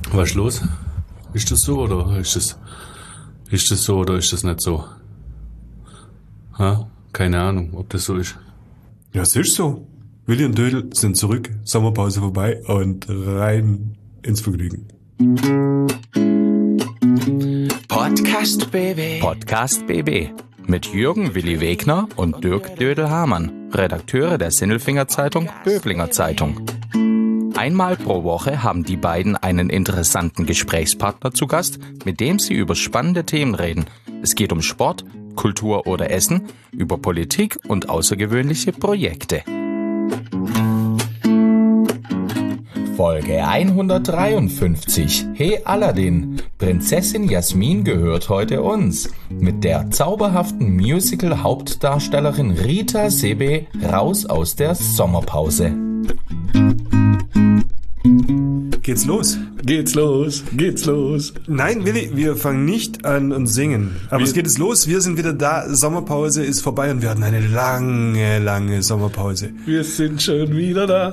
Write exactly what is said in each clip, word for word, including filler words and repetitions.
Was ist los? Ist das so oder ist das, ist das so oder ist das nicht so? Ha? Keine Ahnung, ob das so ist. Ja, es ist so. Willi und Dödel sind zurück, Sommerpause vorbei und rein ins Vergnügen. Podcast B B. Podcast B B. Mit Jürgen Willi Wegner und Dirk Dödel-Hamann, Redakteure der Sinnelfinger Zeitung, Böblinger Zeitung. Einmal pro Woche haben die beiden einen interessanten Gesprächspartner zu Gast, mit dem sie über spannende Themen reden. Es geht um Sport, Kultur oder Essen, über Politik und außergewöhnliche Projekte. Folge hundertdreiundfünfzig. Hey Aladdin, Prinzessin Jasmin gehört heute uns. Mit der zauberhaften Musical-Hauptdarstellerin Rita Seebe raus aus der Sommerpause. Geht's los? Geht's los, geht's los. Nein, Willi, wir fangen nicht an und singen. Aber Wir- es geht jetzt los, wir sind wieder da, Sommerpause ist vorbei und wir hatten eine lange, lange Sommerpause. Wir sind schon wieder da.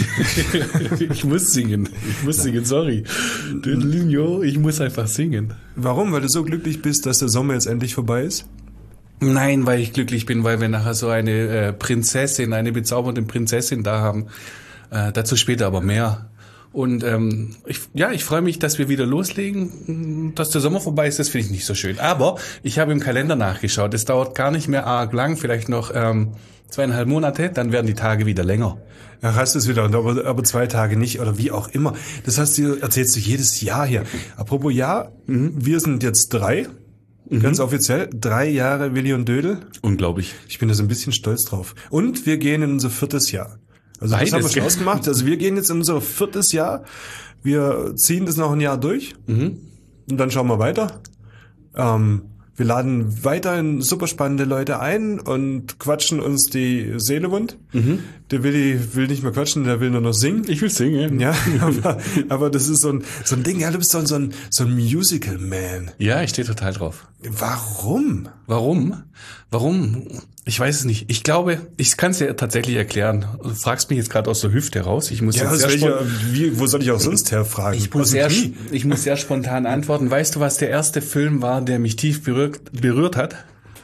Ich muss singen, ich muss singen, sorry. Dödelinho, ich muss einfach singen. Warum? Weil du so glücklich bist, dass der Sommer jetzt endlich vorbei ist? Nein, weil ich glücklich bin, weil wir nachher so eine äh, Prinzessin, eine bezaubernde Prinzessin da haben. Äh, dazu später aber mehr. Und ähm, ich, ja, ich freue mich, dass wir wieder loslegen. Dass der Sommer vorbei ist, das finde ich nicht so schön. Aber ich habe im Kalender nachgeschaut. Es dauert gar nicht mehr arg lang, vielleicht noch ähm, zweieinhalb Monate, dann werden die Tage wieder länger. Ach, hast du es wieder, aber, aber zwei Tage nicht oder wie auch immer. Das hast du, erzählst du jedes Jahr hier. Apropos Jahr, wir sind jetzt drei, ganz offiziell, drei Jahre Willi und Dödel. Unglaublich. Ich bin da so ein bisschen stolz drauf. Und wir gehen in unser viertes Jahr. Also Beides, das haben wir schon gell? ausgemacht. Also wir gehen jetzt in unser viertes Jahr. Wir ziehen das noch ein Jahr durch. Und dann schauen wir weiter. Ähm, wir laden weiterhin super spannende Leute ein und quatschen uns die Seele wund. Der Willi will nicht mehr quatschen, der will nur noch singen. Ich will singen. Ja, aber, aber das ist so ein, so ein Ding. Ja, du bist so ein, so ein, so ein Musical-Man. Ja, ich stehe total drauf. Warum? Warum? Warum? Ich weiß es nicht. Ich glaube, ich kann es dir tatsächlich erklären. Du fragst mich jetzt gerade aus der Hüfte raus. Ich muss Ja, jetzt aus sehr welcher, spon- wie, wo soll ich auch sonst herfragen? ich muss, Aus dem sehr, Knie? ich muss sehr spontan antworten. Weißt du, was der erste Film war, der mich tief berührt, berührt hat?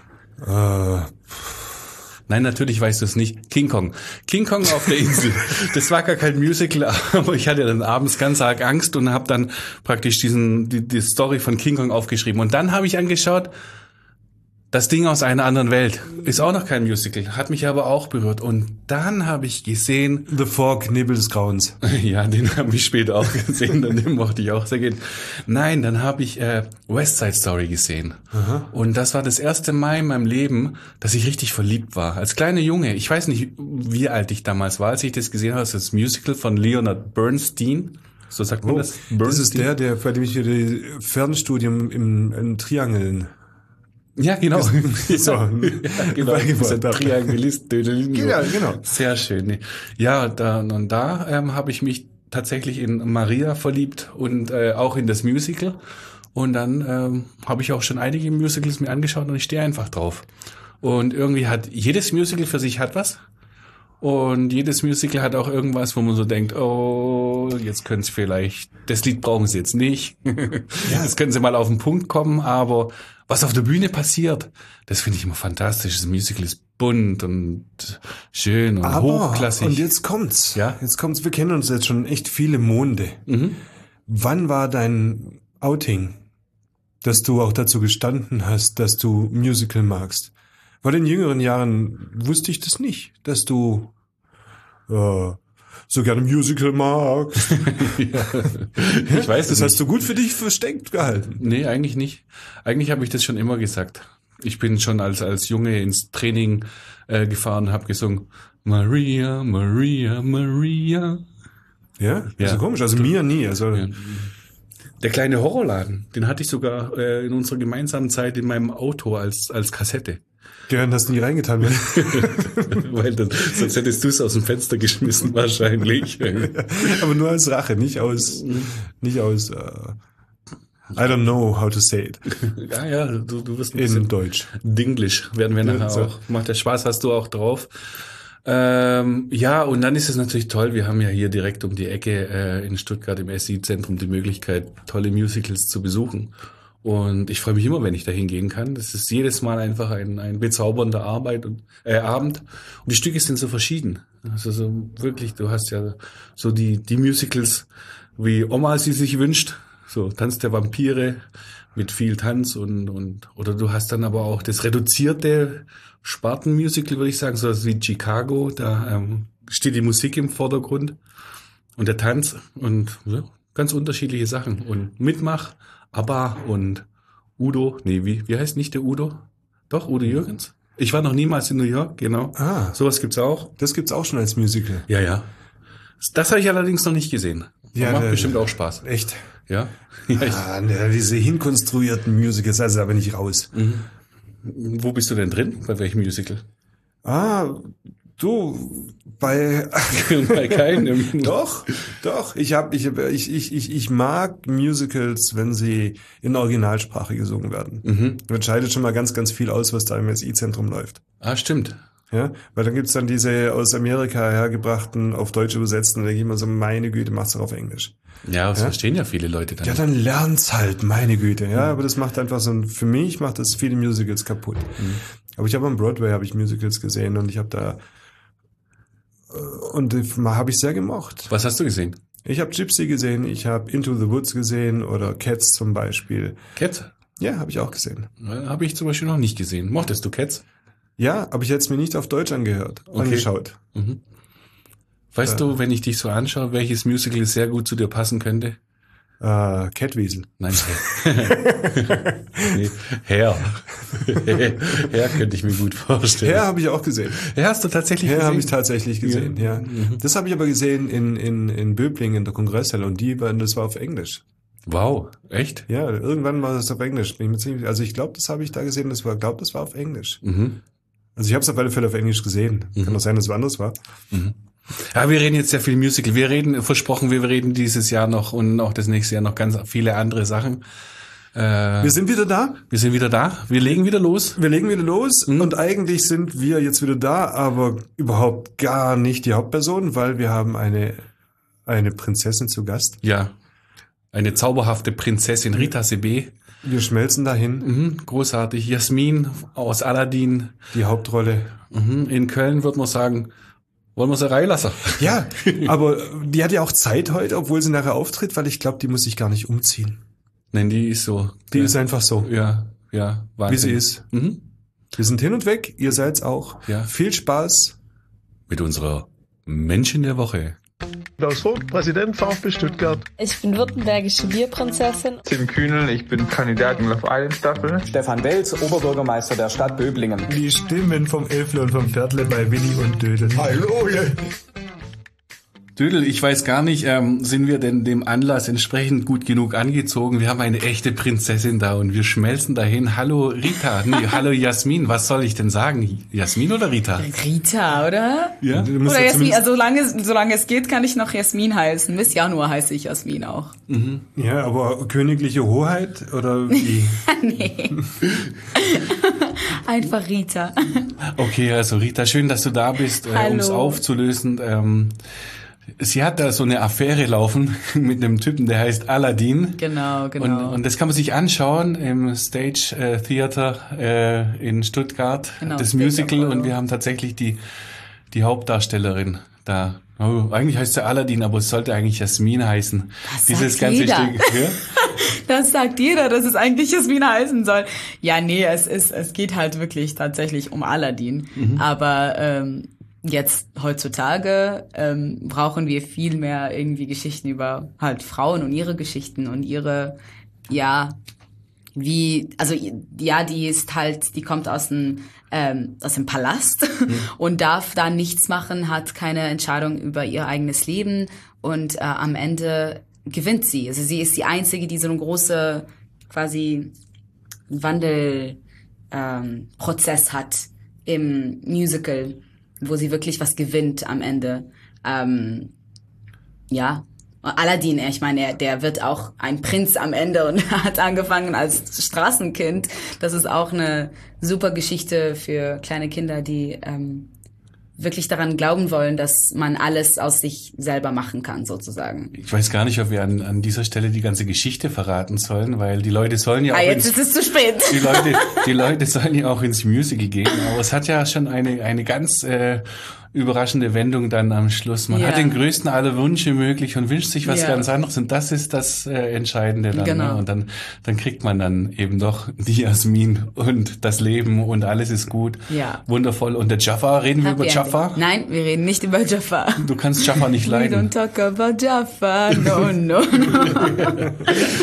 Äh, Nein, natürlich weißt du es nicht. King Kong. King Kong auf der Insel. Das war gar kein Musical, aber ich hatte dann abends ganz arg Angst und habe dann praktisch diesen die, die Story von King Kong aufgeschrieben. Und dann habe ich angeschaut, das Ding aus einer anderen Welt. Ist auch noch kein Musical, hat mich aber auch berührt. Und dann habe ich gesehen, The Fork, Nebel des Grauens. ja, den habe ich später auch gesehen und den mochte ich auch sehr gerne. Nein, dann habe ich äh, West Side Story gesehen. Und das war das erste Mal in meinem Leben, dass ich richtig verliebt war. Als kleiner Junge, ich weiß nicht, wie alt ich damals war, als ich das gesehen habe, das ist das Musical von Leonard Bernstein. So sagt man Oh, das? das ist der, der, bei dem ich hier die Fernstudium im, im Triangeln. Ja, genau. So. Ja, genau. Beigebracht Dieser habe. Triangulist. Dödelinho. Ja, genau. Sehr schön. Nee. Ja, da, und da ähm, habe ich mich tatsächlich in Maria verliebt und äh, auch in das Musical. Und dann ähm, habe ich auch schon einige Musicals mir angeschaut und ich stehe einfach drauf. Und irgendwie hat jedes Musical für sich hat was. Und jedes Musical hat auch irgendwas, wo man so denkt, oh, jetzt können sie vielleicht, das Lied brauchen sie jetzt nicht. Das können sie mal auf den Punkt kommen, aber was auf der Bühne passiert, das finde ich immer fantastisch. Das Musical ist bunt und schön und Aber, hochklassig. und jetzt kommt's. Ja? Jetzt kommt's. Wir kennen uns jetzt schon echt viele Monde. Wann war dein Outing, dass du auch dazu gestanden hast, dass du Musical magst? Weil in jüngeren Jahren wusste ich das nicht, dass du äh, so gerne Musical magst. Ich weiß Das es hast du gut für dich versteckt gehalten. Nee, eigentlich nicht. Eigentlich habe ich das schon immer gesagt. Ich bin schon als als Junge ins Training äh, gefahren und habe gesungen Maria, Maria, Maria. Ja? Das Ja. ist ja komisch. Also mir nie. Also Ja. Der kleine Horrorladen, den hatte ich sogar äh, in unserer gemeinsamen Zeit in meinem Auto als als Kassette. gern hast du nie reingetan. Weil dann, sonst hättest du es aus dem Fenster geschmissen wahrscheinlich. Aber nur als Rache, nicht aus, nicht aus, uh, I don't know how to say it. Ja, ja, du, du wirst ein In bisschen Deutsch. Dinglish werden wir nachher so. auch. Macht der Spaß, hast du auch drauf. Ähm, ja, und dann ist es natürlich toll, wir haben ja hier direkt um die Ecke äh, in Stuttgart im S I-Zentrum die Möglichkeit, tolle Musicals zu besuchen. Und ich freue mich immer, wenn ich da hingehen kann. Das ist jedes Mal einfach ein, ein bezaubernder Arbeit und, äh, Abend. Und die Stücke sind so verschieden. Also so wirklich, du hast ja so die, die Musicals, wie Oma sie sich wünscht. So Tanz der Vampire mit viel Tanz und, und, oder du hast dann aber auch das reduzierte Spartenmusical, würde ich sagen, so wie Chicago. Da ähm, steht die Musik im Vordergrund und der Tanz und ja, ganz unterschiedliche Sachen. Und Mitmach, ABBA und Udo, nee, wie, wie heißt nicht der Udo? Doch, Udo Jürgens. Ich war noch niemals in New York, genau. Ah. Sowas gibt's auch. Das gibt's auch schon als Musical. Ja, ja. Das habe ich allerdings noch nicht gesehen. Ja, macht der- bestimmt auch Spaß. Echt? Ja. ja ich, Ah, ne, diese hinkonstruierten Musicals, also da bin ich raus. wo bist du denn drin? Bei welchem Musical? Ah, du, bei... Bei keinem. Doch, doch. Ich hab, ich, ich, ich, ich, ich mag Musicals, wenn sie in Originalsprache gesungen werden. Mhm. Das scheidet schon mal ganz, ganz viel aus, was da im S I-Zentrum läuft. Ah, stimmt. Ja, weil dann gibt's dann diese aus Amerika hergebrachten, auf Deutsch übersetzten, da denke ich immer so, meine Güte, mach's doch auf Englisch. Ja, das Ja? verstehen ja viele Leute dann. Ja, dann lern's halt, meine Güte. Ja, aber das macht einfach so, ein, für mich macht das viele Musicals kaputt. Aber ich habe am Broadway habe ich Musicals gesehen und ich habe da äh, und habe ich sehr gemocht. Was hast du gesehen? Ich habe Gypsy gesehen, ich habe Into the Woods gesehen oder Cats zum Beispiel. Cats? Ja, habe ich auch gesehen. Habe ich zum Beispiel noch nicht gesehen. Mochtest du Cats? Ja, aber ich hätte es mir nicht auf Deutsch angehört, Okay. angeschaut. Weißt Äh. du, wenn ich dich so anschaue, welches Musical sehr gut zu dir passen könnte? Äh, Catwiesel. Nein, nee, Herr. Herr könnte ich mir gut vorstellen. Herr habe ich auch gesehen. Herr hast du tatsächlich Herr gesehen? habe ich tatsächlich gesehen, ja. Mhm. Das habe ich aber gesehen in, in, in Böblingen in der Kongresshalle und die waren, das war auf Englisch. Wow, echt? Ja, irgendwann war das auf Englisch. Bin ich mir ziemlich, also ich glaube, das habe ich da gesehen, das war, glaube, das war auf Englisch. Mhm. Also ich habe es auf alle Fälle auf Englisch gesehen. Kann auch sein, dass es woanders war. Ja, wir reden jetzt sehr viel Musical. Wir reden, versprochen, wir reden dieses Jahr noch und auch das nächste Jahr noch ganz viele andere Sachen. Äh, Wir sind wieder da. wir sind wieder da. Wir legen wieder los. Wir legen wieder los und eigentlich sind wir jetzt wieder da, aber überhaupt gar nicht die Hauptperson, weil wir haben eine, eine Prinzessin zu Gast. Ja. Eine zauberhafte Prinzessin Rita Sebe. Wir schmelzen dahin, Mhm, großartig. Jasmin aus Aladdin. die Hauptrolle. Mhm, in Köln wird man sagen, wollen wir sie reinlassen? Ja, aber die hat ja auch Zeit heute, obwohl sie nachher auftritt, weil ich glaube, die muss sich gar nicht umziehen. Nein, die ist so. Die ja, ist einfach so, Ja, ja, Wahnsinn. wie sie ist. Mhm. Wir sind hin und weg, ihr seid's auch. Ja. Viel Spaß. Mit unserer Menschen der Woche. Klaus Vogt, Präsident VfB Stuttgart. Ich bin württembergische Bierprinzessin. Tim Kühnel, ich bin Kandidat in Love Island Staffel. Stefan Welz, Oberbürgermeister der Stadt Böblingen. Die Stimmen vom Elfle und vom Viertle bei Willi und Dödel. Hallo! Dödel, ich weiß gar nicht, ähm, sind wir denn dem Anlass entsprechend gut genug angezogen? Wir haben eine echte Prinzessin da und wir schmelzen dahin. Hallo Rita, nee, hallo Jasmin, was soll ich denn sagen? Jasmin oder Rita? Rita, oder? Ja? Du musst Oder ja Jasmin, zumindest- also solange, solange es geht, kann ich noch Jasmin heißen. Bis Januar heiße ich Jasmin auch. Ja, aber königliche Hoheit oder wie? Nee. Einfach Rita. Okay, also Rita, schön, dass du da bist, äh, Hallo. um es aufzulösen. Ähm, sie hat da so eine Affäre laufen mit einem Typen, der heißt Aladdin. Genau, genau. Und, und das kann man sich anschauen im Stage äh, Theater äh, in Stuttgart, Genau, das Stage Musical. Apollo. Und wir haben tatsächlich die, die Hauptdarstellerin da. Oh, eigentlich heißt sie Aladdin, aber es sollte eigentlich Jasmin heißen. Das Dieses sagt ganze jeder. Stück. Ja? Das sagt jeder, dass es eigentlich Jasmin heißen soll. Ja, nee, es ist, es geht halt wirklich tatsächlich um Aladdin. Aber ähm, jetzt heutzutage ähm, brauchen wir viel mehr irgendwie Geschichten über halt Frauen und ihre Geschichten und ihre, ja, wie, also ja, die ist halt, die kommt aus dem ähm, aus dem Palast und darf da nichts machen, hat keine Entscheidung über ihr eigenes Leben und äh, am Ende gewinnt sie. Also sie ist die Einzige, die so eine große quasi Wandelprozess ähm, Prozess hat im Musical, wo sie wirklich was gewinnt am Ende. Ähm, ja. Aladdin, ich meine, er, der wird auch ein Prinz am Ende und hat angefangen als Straßenkind. Das ist auch eine super Geschichte für kleine Kinder, die ähm, wirklich daran glauben wollen, dass man alles aus sich selber machen kann, sozusagen. Ich weiß gar nicht, ob wir an, an dieser Stelle die ganze Geschichte verraten sollen, weil die Leute sollen ja auch ah, jetzt ins, ist es zu spät. Die Leute, die Leute sollen ja auch ins Musical gehen, aber es hat ja schon eine eine ganz äh, überraschende Wendung dann am Schluss. Man ja. hat den größten aller Wünsche möglich und wünscht sich was ja. ganz anderes und das ist das äh, Entscheidende dann. Genau. Ne? Und dann dann kriegt man dann eben doch die Jasmin und das Leben und alles ist gut. Ja. Wundervoll. Und der Jafar, reden wir Happy über Jafar? Ending. Nein, wir reden nicht über Jafar. Du kannst Jafar nicht leiden. We don't talk about Jafar, no, no, no.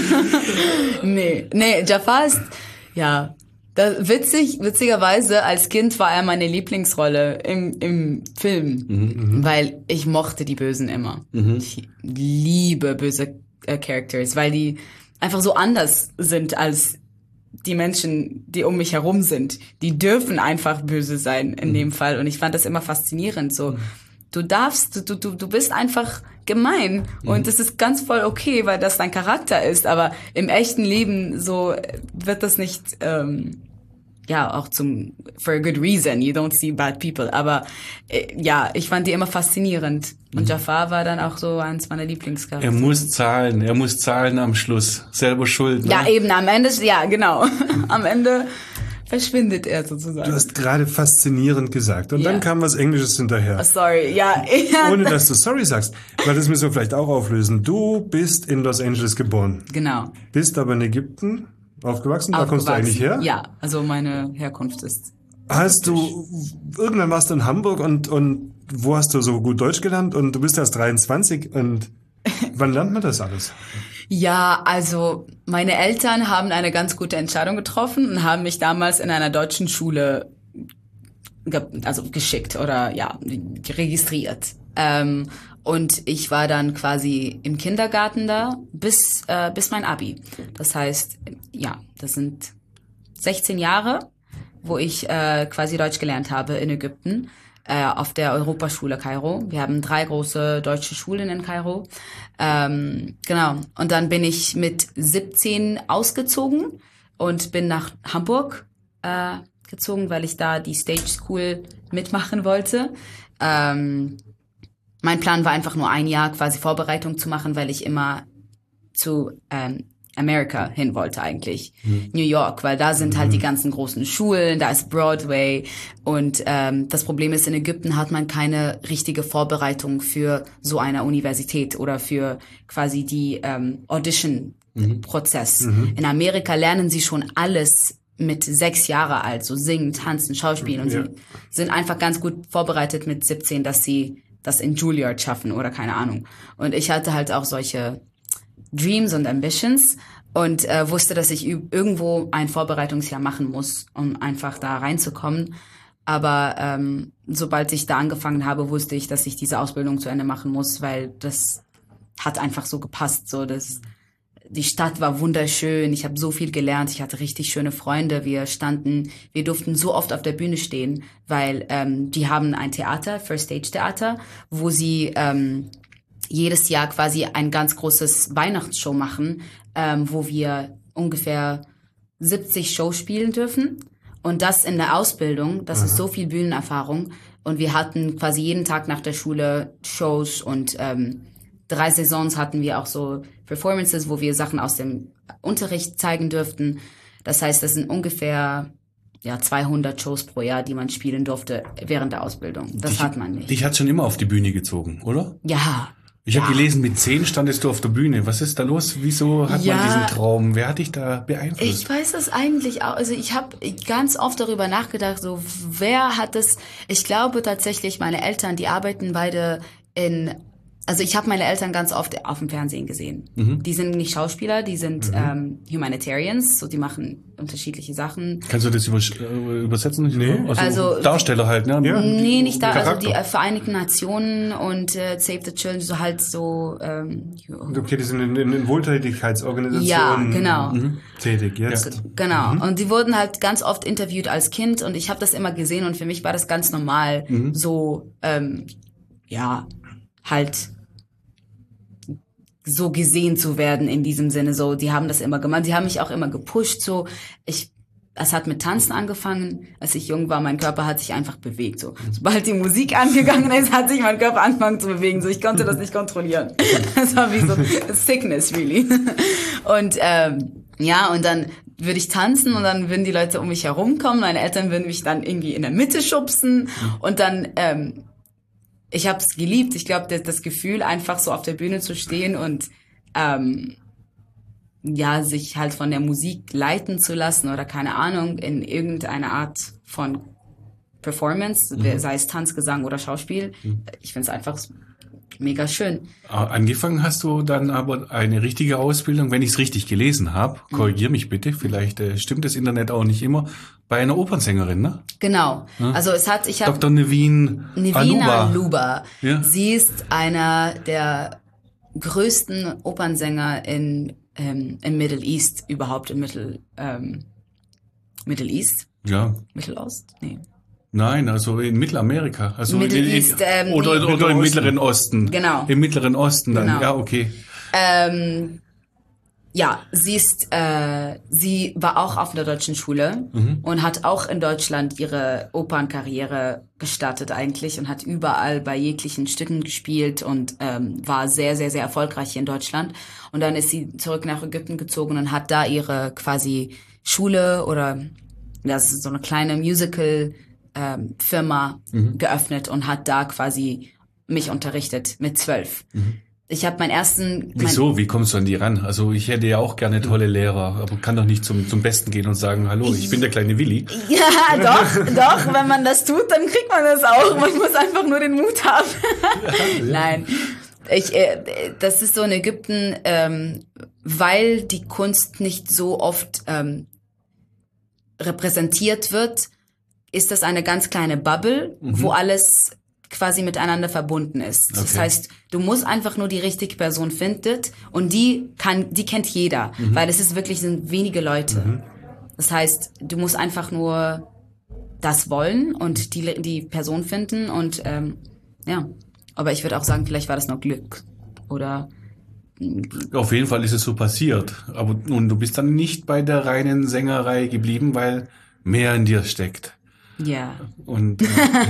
nee, nee, Jafar ist, ja, das, witzig, witzigerweise, als Kind war er meine Lieblingsrolle im, im Film, mhm, weil ich mochte die Bösen immer. Mhm. Ich liebe böse äh, Characters, weil die einfach so anders sind als die Menschen, die um mich herum sind. Die dürfen einfach böse sein in mhm. dem Fall und ich fand das immer faszinierend, so. Mhm. Du darfst, du, du, du bist einfach gemein und es ist ganz voll okay, weil das dein Charakter ist, aber im echten Leben so wird das nicht, ähm, ja, auch zum, for a good reason, you don't see bad people, aber äh, ja, ich fand die immer faszinierend und mhm. Jafar war dann auch so eins meiner Lieblingscharaktere. Er muss zahlen, er muss zahlen am Schluss, selber schuld. Ne? Ja, eben, am Ende, ja, genau, am Ende verschwindet er sozusagen. Du hast gerade faszinierend gesagt. Und ja. dann kam was Englisches hinterher. Oh, sorry, ja. Ohne dass du sorry sagst. Weil das müssen wir vielleicht auch auflösen. Du bist in Los Angeles geboren. Genau. Bist aber in Ägypten aufgewachsen. Da aufgewachsen. kommst du eigentlich her? Ja, also meine Herkunft ist. Hast du, irgendwann warst du in Hamburg und, und wo hast du so gut Deutsch gelernt? Und du bist erst dreiundzwanzig und wann lernt man das alles? Ja, also meine Eltern haben eine ganz gute Entscheidung getroffen und haben mich damals in einer deutschen Schule ge- also geschickt oder ja registriert. Ähm, und ich war dann quasi im Kindergarten da bis äh, bis mein Abi. Das heißt, ja, das sind sechzehn Jahre, wo ich äh, quasi Deutsch gelernt habe in Ägypten. Auf der Europaschule Kairo. Wir haben drei große deutsche Schulen in Kairo. Ähm, genau. Und dann bin ich mit siebzehn ausgezogen und bin nach Hamburg äh, gezogen, weil ich da die Stage School mitmachen wollte. Ähm, mein Plan war einfach nur ein Jahr quasi Vorbereitung zu machen, weil ich immer zu ähm, Amerika hin wollte eigentlich, mhm. New York, weil da sind halt mhm. die ganzen großen Schulen, da ist Broadway und ähm, das Problem ist, in Ägypten hat man keine richtige Vorbereitung für so eine Universität oder für quasi die ähm, Audition-Prozess. Mhm. In Amerika lernen sie schon alles mit sechs Jahre alt, so singen, tanzen, schauspielen und ja. sie sind einfach ganz gut vorbereitet mit siebzehn, dass sie das in Juilliard schaffen oder keine Ahnung. Und ich hatte halt auch solche Dreams und Ambitions und äh, wusste, dass ich üb- irgendwo ein Vorbereitungsjahr machen muss, um einfach da reinzukommen. Aber ähm, sobald ich da angefangen habe, wusste ich, dass ich diese Ausbildung zu Ende machen muss, weil das hat einfach so gepasst. So, das, die Stadt war wunderschön, ich habe so viel gelernt, ich hatte richtig schöne Freunde. Wir standen, wir durften so oft auf der Bühne stehen, weil ähm, die haben ein Theater, First Stage Theater, wo sie ähm, jedes Jahr quasi ein ganz großes Weihnachtsshow machen, ähm, wo wir ungefähr siebzig Shows spielen dürfen. Und das in der Ausbildung, das Aha. ist so viel Bühnenerfahrung. Und wir hatten quasi jeden Tag nach der Schule Shows und ähm, drei Saisons hatten wir auch so Performances, wo wir Sachen aus dem Unterricht zeigen dürften. Das heißt, das sind ungefähr ja zweihundert Shows pro Jahr, die man spielen durfte während der Ausbildung. Das dich, hat man nicht. Dich hat schon immer auf die Bühne gezogen, oder? Ja. Ich ja. habe gelesen, mit zehn standest du auf der Bühne. Was ist da los? Wieso hat ja, man diesen Traum? Wer hat dich da beeinflusst? Ich weiß das eigentlich auch. Also ich habe ganz oft darüber nachgedacht, so wer hat das? Ich glaube tatsächlich, meine Eltern, die arbeiten beide in... Also ich habe meine Eltern ganz oft auf dem Fernsehen gesehen. Mhm. Die sind nicht Schauspieler, die sind mhm. ähm, Humanitarians, so die machen unterschiedliche Sachen. Kannst du das übers- äh, übersetzen? Nee. Also, also Darsteller halt, ne? Ja. Nee, nicht da, Charakter. also die äh, Vereinigten Nationen und äh, Save the Children, so halt so. Ähm, okay, die sind in, in, in Wohltätigkeitsorganisationen ja, genau. mhm. tätig jetzt. Ja. Genau. Mhm. Und die wurden halt ganz oft interviewt als Kind und ich habe das immer gesehen und für mich war das ganz normal, mhm. so ähm, ja halt so gesehen zu werden in diesem Sinne, so, die haben das immer gemacht, sie haben mich auch immer gepusht, so, ich, es hat mit Tanzen angefangen, als ich jung war. Mein Körper hat sich einfach bewegt. So, sobald die Musik angegangen ist, hat sich mein Körper angefangen zu bewegen. So, ich konnte das nicht kontrollieren. Das war wie so Sickness, really. Und ähm, ja, und dann würde ich tanzen und dann würden die Leute um mich herumkommen. Meine Eltern würden mich dann irgendwie in der Mitte schubsen und dann ähm, ich habe es geliebt. Ich glaube, das, das Gefühl, einfach so auf der Bühne zu stehen und ähm, ja, sich halt von der Musik leiten zu lassen oder keine Ahnung, in irgendeine Art von Performance, mhm. sei es Tanz, Gesang oder Schauspiel. Mhm. Ich finde es einfach mega schön. Angefangen hast du dann aber eine richtige Ausbildung, wenn ich es richtig gelesen habe, korrigier mich bitte, vielleicht äh, stimmt das Internet auch nicht immer, bei einer Opernsängerin, ne? Genau. Ja? Also es hat, ich habe Doktor Nevin Nevina Aluba. Ja? Sie ist einer der größten Opernsänger in ähm, im Middle East, überhaupt im Mittel ähm, Middle East. Ja. Mittelost? Nee. Nein, also in Mittelamerika. Also Middle in, in, East, ähm, oder, nee. oder, oder im Mittleren Osten. Genau. Im Mittleren Osten dann, Genau. ja, okay. Ähm, ja, sie ist, äh, sie war auch auf einer deutschen Schule mhm. und hat auch in Deutschland ihre Opernkarriere gestartet eigentlich und hat überall bei jeglichen Stücken gespielt und ähm, war sehr, sehr, sehr erfolgreich hier in Deutschland. Und dann ist sie zurück nach Ägypten gezogen und hat da ihre quasi Schule oder das ist so eine kleine Musical ähm, Firma mhm. geöffnet und hat da quasi mich unterrichtet mit zwölf. Mhm. Ich habe meinen ersten... Wieso? Mein Wie kommst du an die ran? Also ich hätte ja auch gerne tolle Lehrer, aber kann doch nicht zum zum Besten gehen und sagen, hallo, ich bin der kleine Willi. Ja, doch, doch. Wenn man das tut, dann kriegt man das auch. Man muss einfach nur den Mut haben. Nein, ich, äh, das ist so in Ägypten, ähm, weil die Kunst nicht so oft ähm, repräsentiert wird, ist das eine ganz kleine Bubble, mhm. wo alles quasi miteinander verbunden ist. Okay. Das heißt, du musst einfach nur die richtige Person finden und die kann, die kennt jeder, mhm. weil es ist wirklich sind wenige Leute. Mhm. Das heißt, du musst einfach nur das wollen und die die Person finden und ähm, ja. Aber ich würde auch sagen, vielleicht war das noch Glück oder. Auf jeden Fall ist es so passiert. Aber nun, du bist dann nicht bei der reinen Sängerei geblieben, weil mehr in dir steckt. Ja. Und, äh,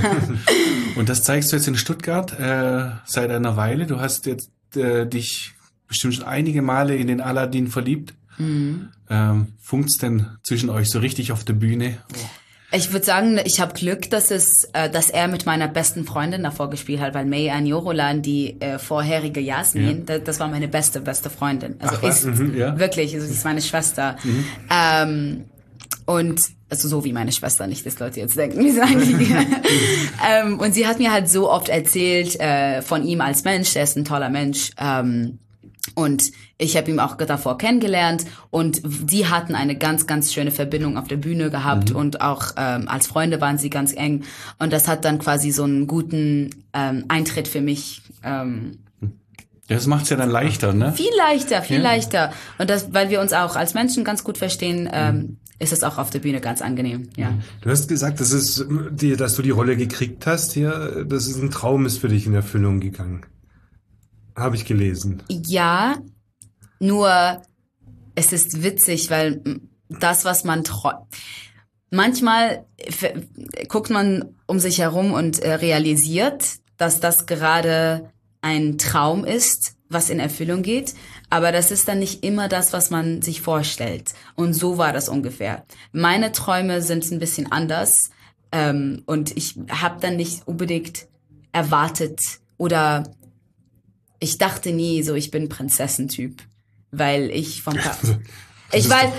und das zeigst du jetzt in Stuttgart äh, seit einer Weile. Du hast jetzt äh, dich bestimmt schon einige Male in den Aladdin verliebt. Mhm. Ähm, funkt's denn zwischen euch so richtig auf der Bühne? Oh. Ich würde sagen, ich habe Glück, dass es, äh, dass er mit meiner besten Freundin davor gespielt hat, weil May Anjorolan, die äh, vorherige Jasmin, ja. das, das war meine beste, beste Freundin. Also Ach, ist mhm, ja. wirklich, also sie ist meine Schwester. Mhm. Ähm, und also so wie meine Schwester, nicht, dass Leute jetzt denken, wie eigentlich. ähm, und sie hat mir halt so oft erzählt äh, von ihm als Mensch, er ist ein toller Mensch. Ähm, und ich habe ihn auch davor kennengelernt und die hatten eine ganz, ganz schöne Verbindung auf der Bühne gehabt mhm. und auch ähm, als Freunde waren sie ganz eng. Und das hat dann quasi so einen guten ähm, Eintritt für mich. Ähm, Ja, das macht's ja dann leichter, ne? Viel leichter, viel ja. leichter. Und das, weil wir uns auch als Menschen ganz gut verstehen, ähm, mhm. ist es auch auf der Bühne ganz angenehm, ja. Du hast gesagt, das ist die, dass du die Rolle gekriegt hast hier, das ist ein Traum ist für dich in Erfüllung gegangen. Habe ich gelesen. Ja, nur es ist witzig, weil das, was man träumt, manchmal guckt man um sich herum und äh, realisiert, dass das gerade ein Traum ist, was in Erfüllung geht, aber das ist dann nicht immer das, was man sich vorstellt. Und so war das ungefähr. Meine Träume sind ein bisschen anders ähm, und ich habe dann nicht unbedingt erwartet oder ich dachte nie so, ich bin Prinzessentyp, weil ich vom Ka Ich weiß.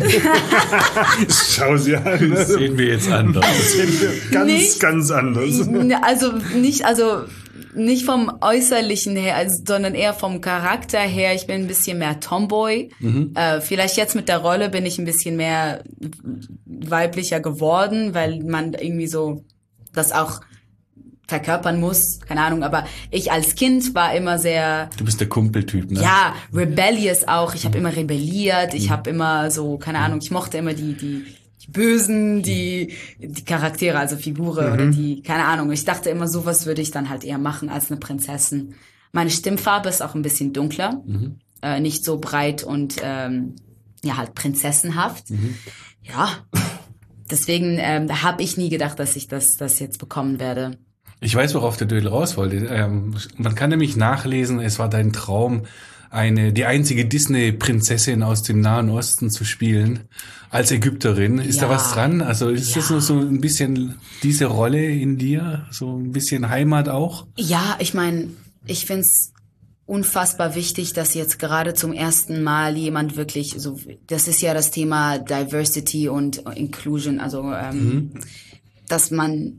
Schau sie an. Das sehen wir jetzt anders. Das sehen wir ganz, nicht, ganz anders. Also nicht, also nicht vom Äußerlichen her, also, sondern eher vom Charakter her. Ich bin ein bisschen mehr Tomboy. Mhm. Äh, vielleicht jetzt mit der Rolle bin ich ein bisschen mehr weiblicher geworden, weil man irgendwie so das auch verkörpern muss, keine Ahnung, aber ich als Kind war immer sehr... Du bist der Kumpeltyp, ne? Ja, rebellious auch. Ich habe immer rebelliert, ich habe immer so, keine Ahnung, ich mochte immer die die, die Bösen, die die Charaktere, also Figuren mhm. oder die, keine Ahnung. Ich dachte immer, sowas würde ich dann halt eher machen als eine Prinzessin. Meine Stimmfarbe ist auch ein bisschen dunkler, mhm. äh, nicht so breit und ähm, ja, halt prinzessenhaft. Mhm. Ja, deswegen ähm, habe ich nie gedacht, dass ich das, das jetzt bekommen werde. Ich weiß, worauf der Dödel raus wollte. Ähm, man kann nämlich nachlesen, es war dein Traum, eine die einzige Disney-Prinzessin aus dem Nahen Osten zu spielen, als Ägypterin. Ist Ja. da was dran? Also ist Ja. das nur so ein bisschen diese Rolle in dir? So ein bisschen Heimat auch? Ja, ich meine, ich find's unfassbar wichtig, dass jetzt gerade zum ersten Mal jemand wirklich so, das ist ja das Thema Diversity und Inclusion, also ähm, Mhm. dass man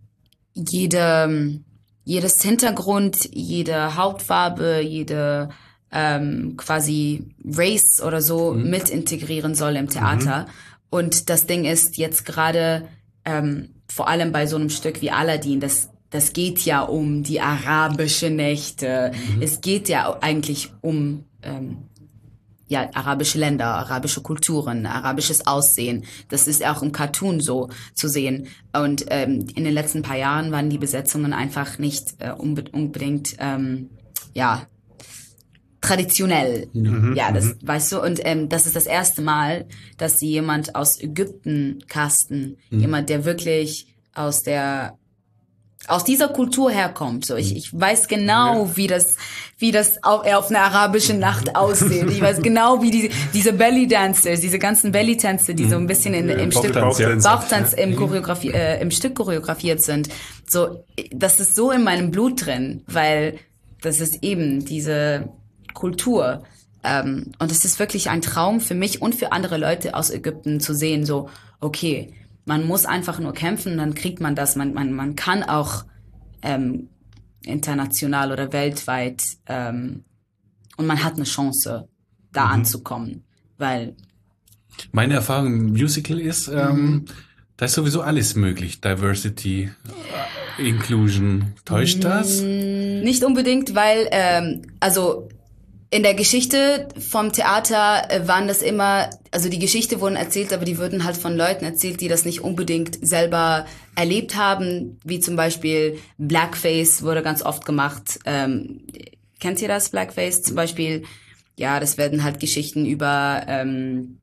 jede, jedes Hintergrund, jede Hautfarbe, jede ähm, quasi Race oder so Mhm. mit integrieren soll im Theater. Und das Ding ist jetzt gerade, ähm, vor allem bei so einem Stück wie Aladdin, das das geht ja um die arabische Nächte. Mhm. Es geht ja eigentlich um ähm, ja, arabische Länder, arabische Kulturen, arabisches Aussehen. Das ist auch im Cartoon so zu sehen. Und ähm, in den letzten paar Jahren waren die Besetzungen einfach nicht äh, unbe- unbedingt, ähm, ja, traditionell. Mhm, Ja, das mhm. weißt du. Und ähm, das ist das erste Mal, dass sie jemand aus Ägypten casten. Jemand, der wirklich aus der aus dieser Kultur herkommt. So, ich, ich weiß genau, wie das, wie das auf, auf einer arabischen Nacht aussieht. Ich weiß genau, wie die, diese Belly Dancers, diese ganzen Belly Tänze, die so ein bisschen in, im Stück, Bauchtanz, ja. Bauchtanz im Choreografie, äh, im Stück choreografiert sind. So, das ist so in meinem Blut drin, weil das ist eben diese Kultur. Ähm, und es ist wirklich ein Traum für mich und für andere Leute aus Ägypten zu sehen, so, okay, man muss einfach nur kämpfen, dann kriegt man das. Man, man, man kann auch ähm, international oder weltweit ähm, und man hat eine Chance, da Mhm. anzukommen. Weil, Meine Erfahrung im Musical ist, ähm, da ist sowieso alles möglich. Diversity, äh, Inclusion. Täuscht das? nicht unbedingt, weil, ähm, also in der Geschichte vom Theater äh, waren das immer, also die Geschichte wurden erzählt, aber die wurden halt von Leuten erzählt, die das nicht unbedingt selber erlebt haben, wie zum Beispiel Blackface wurde ganz oft gemacht. Ähm, kennt ihr das, Blackface? Zum Beispiel, ja, das werden halt Geschichten über ähm,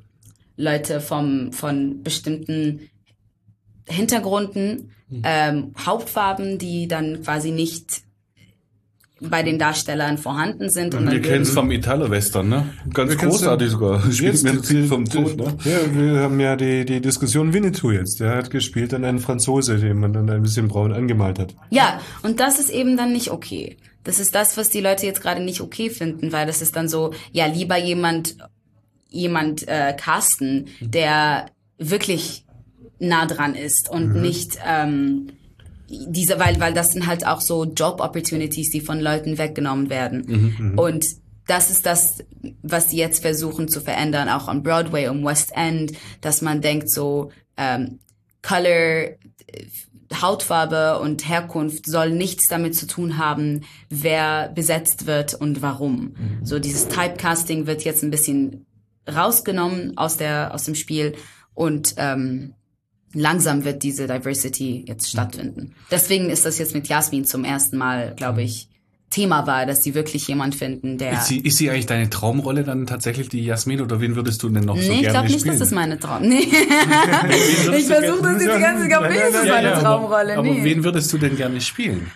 Leute vom von bestimmten Hintergründen, ähm, Hauptfarben, die dann quasi nicht bei den Darstellern vorhanden sind. Und Wir dann kennen es würden- vom Italo-Western, ne? Ganz Wir kennen's großartig sogar. Spielt Jetzt, mir die, die, vom Tod, ne? Ja, wir haben ja die, die Diskussion Winnetou jetzt. Der hat gespielt an einen Franzose, den man dann ein bisschen braun angemalt hat. Ja, und das ist eben dann nicht okay. Das ist das, was die Leute jetzt gerade nicht okay finden, weil das ist dann so, ja, lieber jemand, jemand äh, casten, der wirklich nah dran ist und Mhm. nicht ähm, diese, weil, weil das sind halt auch so Job-Opportunities, die von Leuten weggenommen werden. Und das ist das, was sie jetzt versuchen zu verändern, auch am Broadway, am West End, dass man denkt so, ähm, Color, äh, Hautfarbe und Herkunft soll nichts damit zu tun haben, wer besetzt wird und warum. So dieses Typecasting wird jetzt ein bisschen rausgenommen aus der aus dem Spiel und ähm, langsam wird diese Diversity jetzt stattfinden. Deswegen ist das jetzt mit Jasmin zum ersten Mal, glaube ich, Thema war, dass sie wirklich jemand finden, der... Ist sie, ist sie eigentlich deine Traumrolle dann tatsächlich die Jasmin oder wen würdest du denn noch so Nee, ich gerne glaube nicht, spielen? dass das meine Traum... Nee. Ich versuche das jetzt die ganze Zeit, ich glaube nicht, dass das Ja, meine ja, Traumrolle. aber, aber Nee. wen würdest du denn gerne spielen?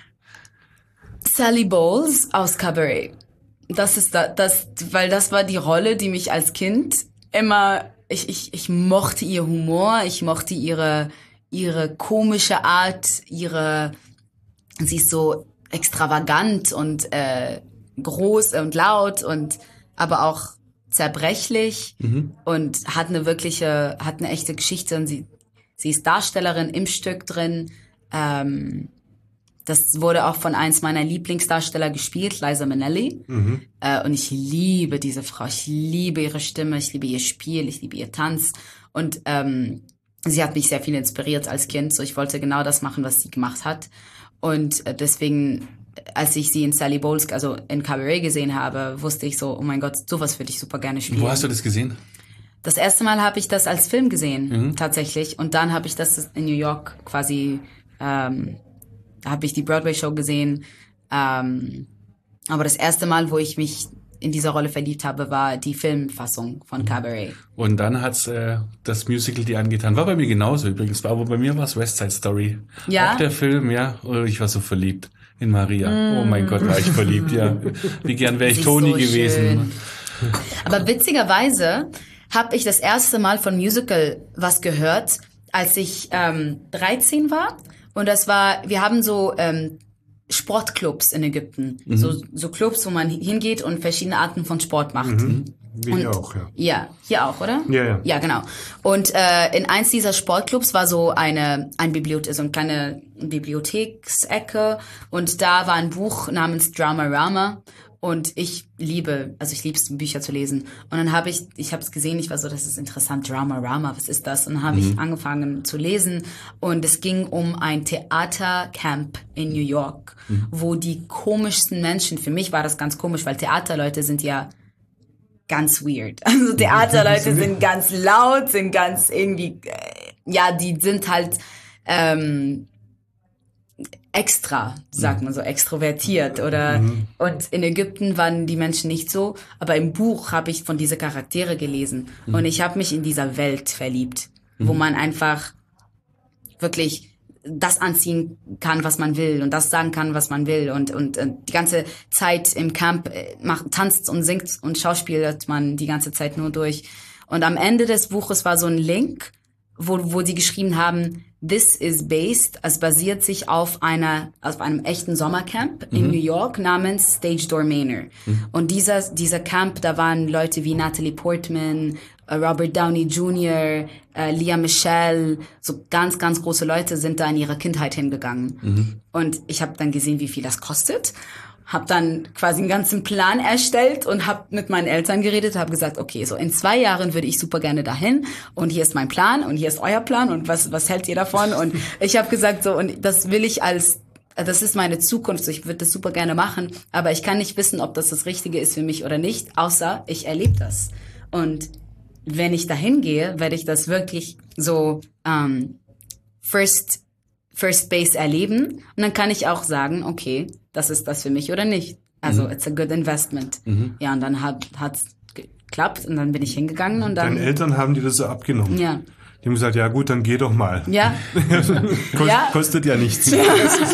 Sally Bowles aus Cabaret. Das ist da, das, weil das war die Rolle, die mich als Kind immer, ich, ich, ich mochte ihr Humor, ich mochte ihre, ihre komische Art, ihre, sie ist so extravagant und äh, groß und laut und aber auch zerbrechlich und hat eine wirkliche, hat eine echte Geschichte und sie, sie ist Darstellerin im Stück drin. Ähm, Das wurde auch von eins meiner Lieblingsdarsteller gespielt, Liza Minnelli. Äh, und ich liebe diese Frau. Ich liebe ihre Stimme, ich liebe ihr Spiel, ich liebe ihr Tanz. Und ähm, sie hat mich sehr viel inspiriert als Kind. So, ich wollte genau das machen, was sie gemacht hat. Und äh, deswegen, als ich sie in Sally Bowles, also in Cabaret gesehen habe, wusste ich so, oh mein Gott, sowas würde ich super gerne spielen. Wo hast du das gesehen? Das erste Mal habe ich das als Film gesehen, tatsächlich. Und dann habe ich das in New York quasi... Ähm, Da habe ich die Broadway-Show gesehen. Ähm, aber das erste Mal, wo ich mich in dieser Rolle verliebt habe, war die Filmfassung von Cabaret. Und dann hat's äh, das Musical dir angetan. War bei mir genauso übrigens, aber bei mir war es West Side Story. Ja? Auch der Film, ja. Oh, ich war so verliebt in Maria. Mm. Oh mein Gott, war ich verliebt, ja. Wie gern wäre ich Toni so gewesen. Schön. Aber witzigerweise habe ich das erste Mal von Musical was gehört, als ich ähm, dreizehn war. Und das war, wir haben so ähm, Sportclubs in Ägypten. Mhm. So, so Clubs, wo man hingeht und verschiedene Arten von Sport macht. Mhm. Wie und, hier auch, ja. Ja, hier auch, oder? Ja, ja. Ja, genau. Und äh, in eins dieser Sportclubs war so eine ein Bibliothek, so eine kleine Bibliotheksecke. Und da war ein Buch namens Dramarama. Und ich liebe, also ich liebe es, Bücher zu lesen. Und dann habe ich, ich habe es gesehen, ich war so, das ist interessant, Dramarama, was ist das? Und dann habe mhm. ich angefangen zu lesen. Und es ging um ein Theatercamp in New York, mhm. wo die komischsten Menschen, für mich war das ganz komisch, weil Theaterleute sind ja ganz weird. Also Theaterleute sind ganz laut, sind ganz irgendwie, ja, die sind halt ähm, extra, sagt man so, extrovertiert oder mhm. und in Ägypten waren die Menschen nicht so, aber im Buch habe ich von diese Charaktere gelesen mhm. und ich habe mich in dieser Welt verliebt, mhm. wo man einfach wirklich das anziehen kann, was man will und das sagen kann, was man will und und, und die ganze Zeit im Camp macht, tanzt und singt und schauspielt man die ganze Zeit nur durch. Und am Ende des Buches war so ein Link, wo wo die geschrieben haben, this is based, es basiert sich auf einer auf einem echten Sommercamp in mhm. New York namens Stage Door Manor. Mhm. Und dieser dieser Camp, da waren Leute wie Natalie Portman, Robert Downey Junior, äh, Lea Michele, so ganz, ganz große Leute sind da in ihrer Kindheit hingegangen. Mhm. Und ich habe dann gesehen, wie viel das kostet, habe dann quasi einen ganzen Plan erstellt und habe mit meinen Eltern geredet, habe gesagt, okay, so in zwei Jahren würde ich super gerne dahin und hier ist mein Plan und hier ist euer Plan und was was hält ihr davon? Und ich habe gesagt so, und das will ich als das ist meine Zukunft, ich würde das super gerne machen, aber ich kann nicht wissen, ob das das Richtige ist für mich oder nicht, außer ich erlebe das. Und wenn ich dahin gehe, werde ich das wirklich so ähm, First First Base erleben und dann kann ich auch sagen, okay, das ist das für mich oder nicht. Also mhm. it's a good investment. Mhm. Ja, und dann hat hat's geklappt und dann bin ich hingegangen und dann. Deine Eltern haben dir das so abgenommen. Ja. Die haben gesagt, ja gut, dann geh doch mal. Ja. Kost, ja. Kostet ja nichts. Ja,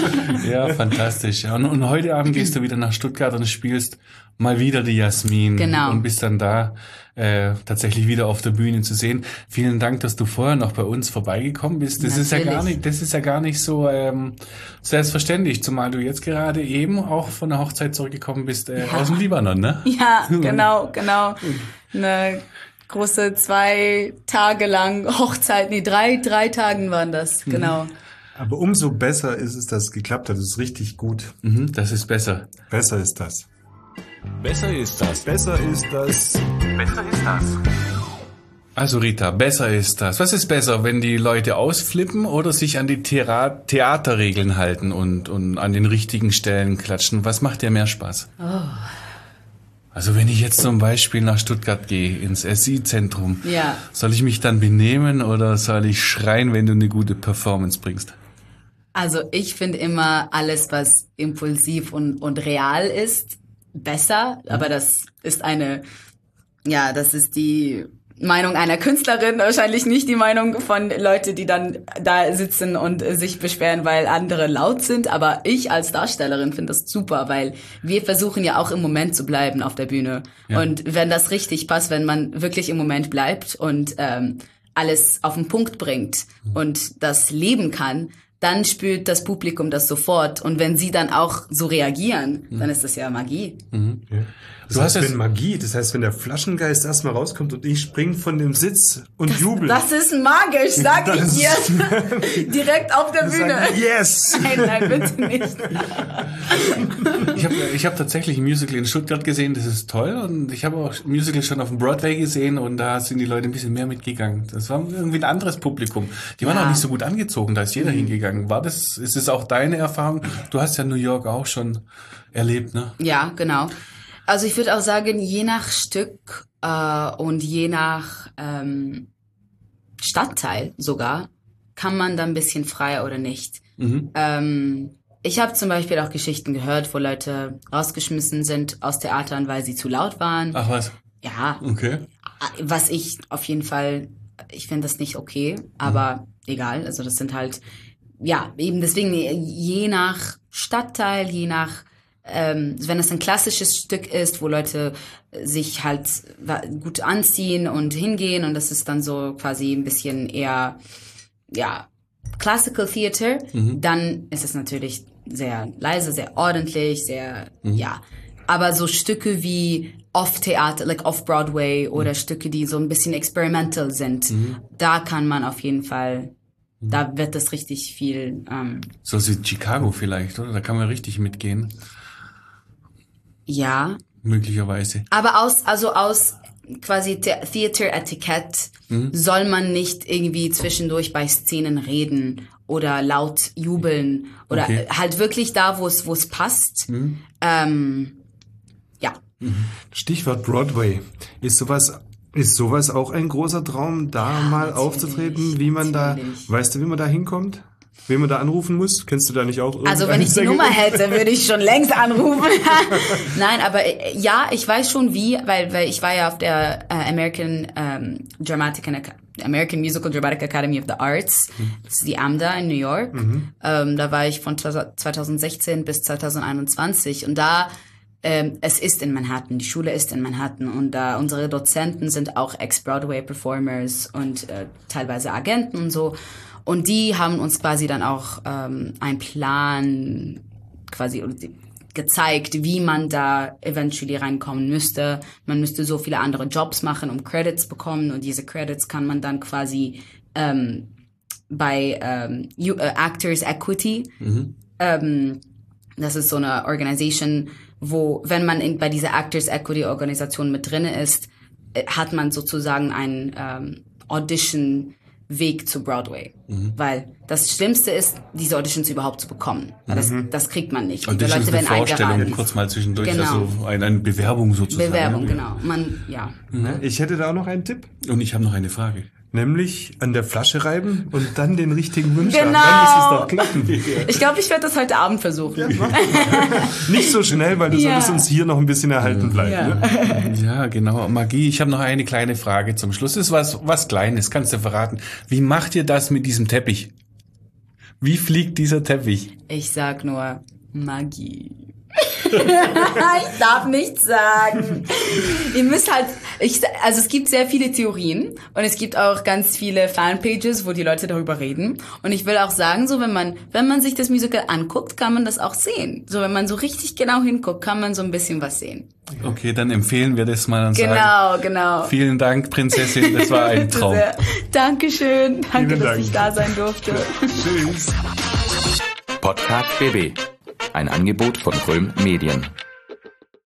ja fantastisch. Ja, und, und heute Abend gehst du wieder nach Stuttgart und spielst mal wieder die Jasmin. Genau. Und bist dann da äh, tatsächlich wieder auf der Bühne zu sehen. Vielen Dank, dass du vorher noch bei uns vorbeigekommen bist. Das Natürlich. ist ja gar nicht, das ist ja gar nicht so ähm, selbstverständlich, zumal du jetzt gerade eben auch von der Hochzeit zurückgekommen bist äh, ja. aus dem Libanon, ne? Ja, genau, genau. Eine große zwei Tage lang Hochzeit, nee, drei, drei Tagen waren das, genau. Aber umso besser ist es, dass es geklappt hat. Das ist richtig gut. Mhm, das ist besser. Besser ist das. Besser ist das. Besser ist das. Besser ist das. Also Rita, besser ist das. Was ist besser, wenn die Leute ausflippen oder sich an die Thera- Theaterregeln halten und, und an den richtigen Stellen klatschen? Was macht dir mehr Spaß? Oh. Also wenn ich jetzt zum Beispiel nach Stuttgart gehe, ins S I-Zentrum, ja. soll ich mich dann benehmen oder soll ich schreien, wenn du eine gute Performance bringst? Also ich finde immer alles, was impulsiv und, und real ist, besser. Aber das ist eine, ja, das ist die Meinung einer Künstlerin, wahrscheinlich nicht die Meinung von Leuten, die dann da sitzen und sich beschweren, weil andere laut sind. Aber ich als Darstellerin finde das super, weil wir versuchen ja auch im Moment zu bleiben auf der Bühne. Ja. Und wenn das richtig passt, wenn man wirklich im Moment bleibt und ähm, alles auf den Punkt bringt und das leben kann, dann spürt das Publikum das sofort. Und wenn sie dann auch so reagieren, mhm. dann ist das ja Magie. Mhm. Ja. Das du heißt, hast wenn Magie, das heißt, wenn der Flaschengeist erstmal rauskommt und ich spring von dem Sitz und das, jubel. Das ist magisch, sag das ich dir. Direkt auf der Bühne. Sag, yes! Nein, nein, bitte nicht. Ich habe ich hab tatsächlich ein Musical in Stuttgart gesehen, das ist toll. Und ich habe auch Musical schon auf dem Broadway gesehen und da sind die Leute ein bisschen mehr mitgegangen. Das war irgendwie ein anderes Publikum. Die waren ja. auch nicht so gut angezogen, da ist jeder mhm. hingegangen. War das, ist es auch deine Erfahrung? Du hast ja New York auch schon erlebt, ne? Ja, genau. Also ich würde auch sagen, je nach Stück äh, und je nach ähm, Stadtteil sogar, kann man da ein bisschen freier oder nicht. Mhm. Ähm, ich habe zum Beispiel auch Geschichten gehört, wo Leute rausgeschmissen sind aus Theatern, weil sie zu laut waren. Ach was? Ja. Okay. Was ich auf jeden Fall, ich finde das nicht okay, aber mhm. egal. Also das sind halt, ja, eben deswegen je nach Stadtteil, je nach, ähm, wenn es ein klassisches Stück ist, wo Leute sich halt gut anziehen und hingehen und das ist dann so quasi ein bisschen eher, ja, Classical Theater, mhm. dann ist es natürlich sehr leise, sehr ordentlich, sehr, mhm. ja. Aber so Stücke wie Off-Theater, like Off-Broadway oder mhm. Stücke, die so ein bisschen experimental sind, mhm. da kann man auf jeden Fall, mhm. da wird das richtig viel... Ähm, so wie Chicago vielleicht, oder? Da kann man richtig mitgehen. Ja. Möglicherweise. Aber aus, also aus quasi The- Theater-Etikett mhm. soll man nicht irgendwie zwischendurch bei Szenen reden oder laut jubeln oder okay. halt wirklich da, wo es wo es passt. Mhm. Ähm, ja. Stichwort Broadway. Ist sowas ist sowas auch ein großer Traum, da ja, mal aufzutreten? Wie man natürlich. da, weißt du, wie man da hinkommt? Wen man da anrufen muss? Kennst du da nicht auch? Also wenn ich die Nummer hätte, würde ich schon längst anrufen. Nein, aber äh, ja, ich weiß schon wie, weil weil ich war ja auf der äh, American ähm, Dramatic and American Musical Dramatic Academy of the Arts, mhm. das ist die A M D A in New York. Mhm. Ähm, da war ich von zwanzig sechzehn bis zwanzig einundzwanzig und da ähm, es ist in Manhattan, die Schule ist in Manhattan und da unsere Dozenten sind auch Ex-Broadway-Performers und äh, teilweise Agenten und so. Und die haben uns quasi dann auch ähm, einen Plan quasi gezeigt, wie man da eventually reinkommen müsste. Man müsste so viele andere Jobs machen, um Credits bekommen. Und diese Credits kann man dann quasi ähm, bei ähm, uh, Actors Equity, mhm. ähm, das ist so eine Organisation, wo, wenn man in, bei dieser Actors Equity Organisation mit drinne ist, hat man sozusagen einen ähm, Audition Weg zu Broadway. Mhm. Weil das Schlimmste ist, diese Auditions überhaupt zu bekommen. Weil das, mhm. das kriegt man nicht. Auditions ist eine Vorstellung, kurz mal zwischendurch, genau. also eine, eine Bewerbung sozusagen. Bewerbung, genau. Man, ja. Mhm. Ich hätte da auch noch einen Tipp. Und ich habe noch eine Frage. Nämlich an der Flasche reiben und dann den richtigen Wunsch genau. haben. Dann muss es doch klappen. Ich glaube, ich werde das heute Abend versuchen. Ja, nicht so schnell, weil du ja. solltest uns hier noch ein bisschen erhalten bleiben. Ja, ne? ja genau. Magie, ich habe noch eine kleine Frage zum Schluss. Das ist was, was Kleines, kannst du verraten. Wie macht ihr das mit diesem Teppich? Wie fliegt dieser Teppich? Ich sag nur Magie. Ich darf nichts sagen. Ihr müsst halt, ich, also es gibt sehr viele Theorien und es gibt auch ganz viele Fanpages, wo die Leute darüber reden. Und ich will auch sagen, so wenn man, wenn man sich das Musical anguckt, kann man das auch sehen. So wenn man so richtig genau hinguckt, kann man so ein bisschen was sehen. Okay, dann empfehlen wir das mal und genau, sagen. Genau, genau. Vielen Dank, Prinzessin, das war ein Traum. Dankeschön, danke, Vielen dass Dank. ich da sein durfte. Tschüss. Podcast B W. Ein Angebot von Röhm Medien.